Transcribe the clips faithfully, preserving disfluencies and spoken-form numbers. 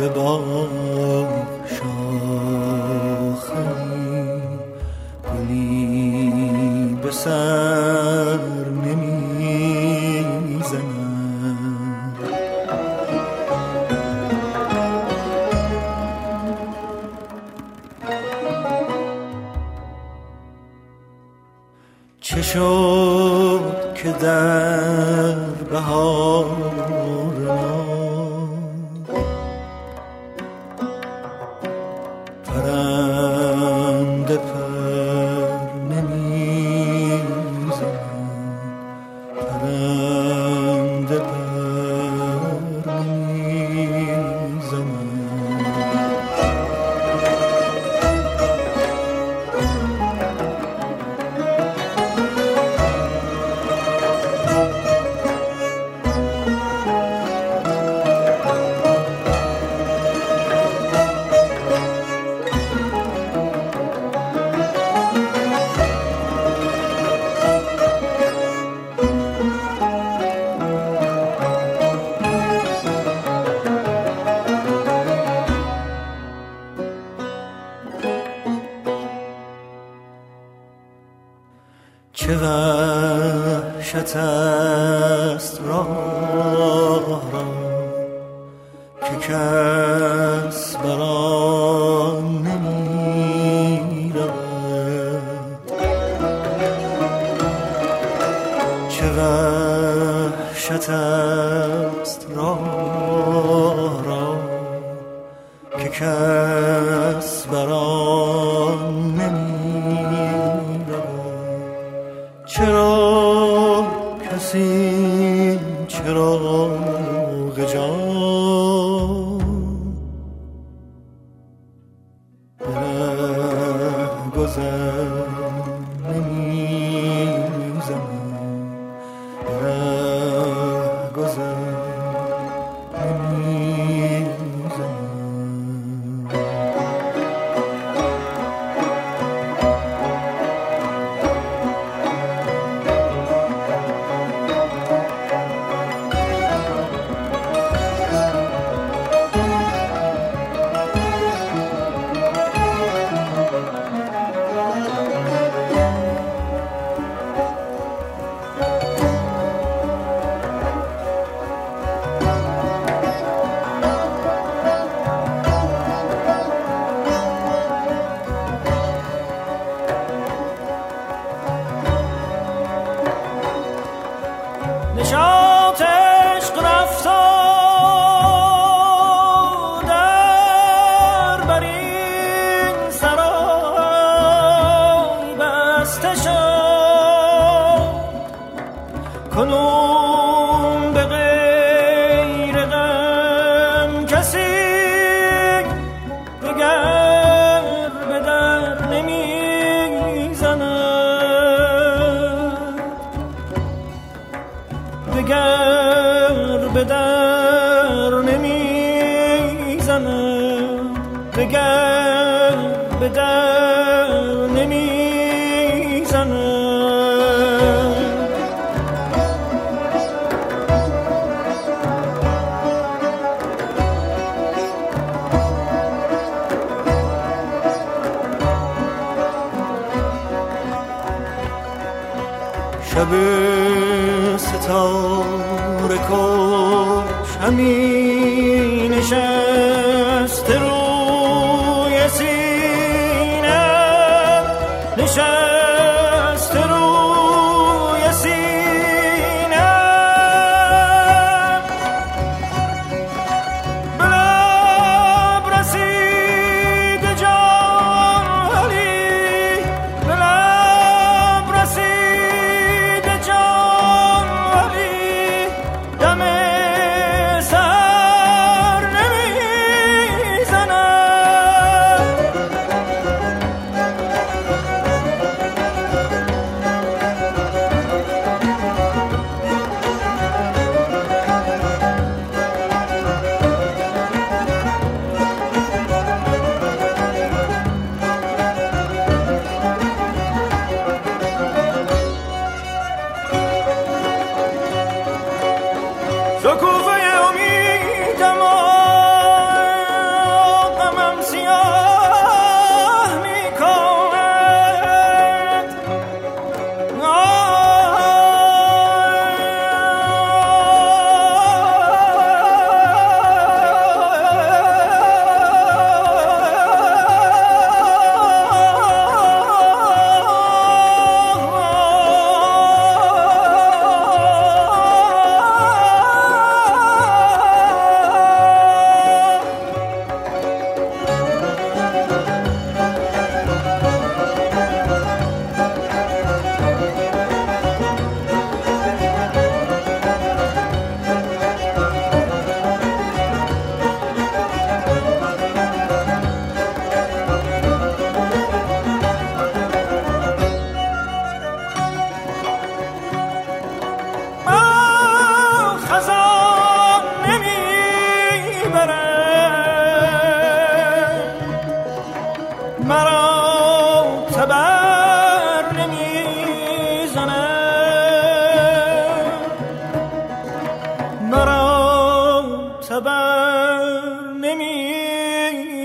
به باغ شاخه‌ای گلی به سر نمیزند. چه شد که در بهار ما پرنده پر نمیزند، پرنده پر نمیزند. چه وحشت است راه را که کس بر آن نمی رود. چه وحشت است راه را که کس بر آن نمی. چرا کسی چراغ جان به رهگذر نمی‌زند، به رهگذر نمی‌زند. نشاط عشق رفتا در بر این سرای بسته شد، کنون به غیر غم کسی دگر به در نمیزند، دگر به در نمیزند، دگر به در نمیزند. شب ستاره کش همی نشسته روی سینه، نشسته روی سینه. به لب رسید جان ولی، به لب رسید جان ولی، دم سر نمی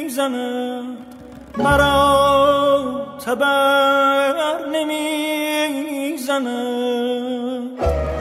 نمیزند مرا تبر نمیزند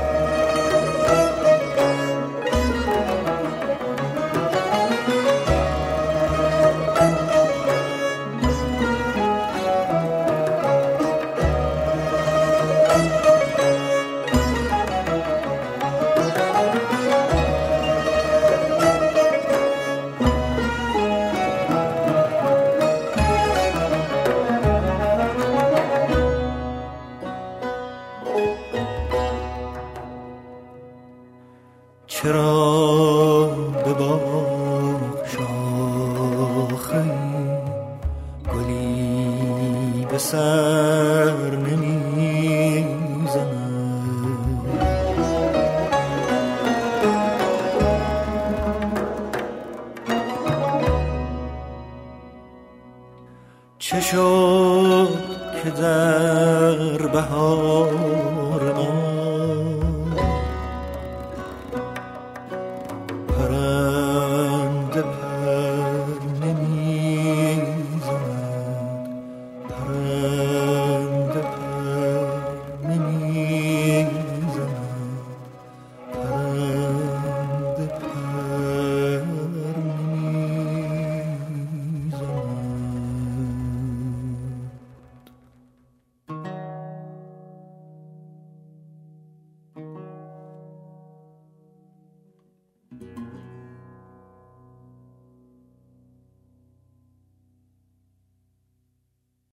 چرا به باغ شاخه گلی به سر نمیزند چه شد که در بهار